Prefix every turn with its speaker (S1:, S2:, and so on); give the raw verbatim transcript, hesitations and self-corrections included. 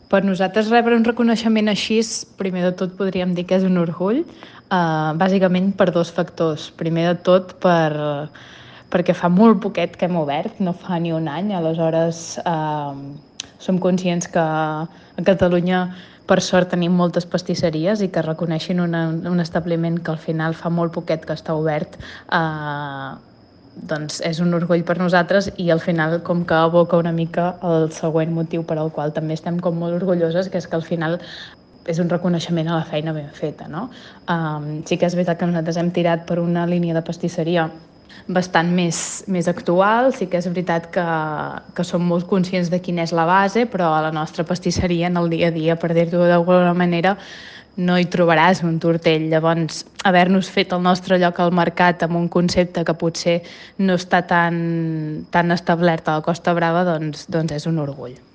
S1: Per nosaltres rebre un reconeixement així, primer de tot podríem dir que és un orgull, eh, bàsicament per dos factors. Primer de tot per, perquè fa molt poquet que hem obert, no fa ni un any, aleshores eh, som conscients que a Catalunya per sort tenim moltes pastisseries i que reconeixin una, un establiment que al final fa molt poquet que està obert, eh, doncs és un orgull per nosaltres i al final com que aboca una mica el següent motiu per al qual també estem com molt orgulloses, que és que al final és un reconeixement a la feina ben feta, no? Um, sí que és veritat que nosaltres hem tirat per una línia de pastisseria bastant més, més actual, sí que és veritat que, que som molt conscients de quina és la base, però a la nostra pastisseria en el dia a dia, per dir-ho d'alguna manera, no hi trobaràs un tortell. Llavors, haver-nos fet el nostre lloc al mercat amb un concepte que potser no està tan, tan establert a la Costa Brava, doncs, doncs és un orgull.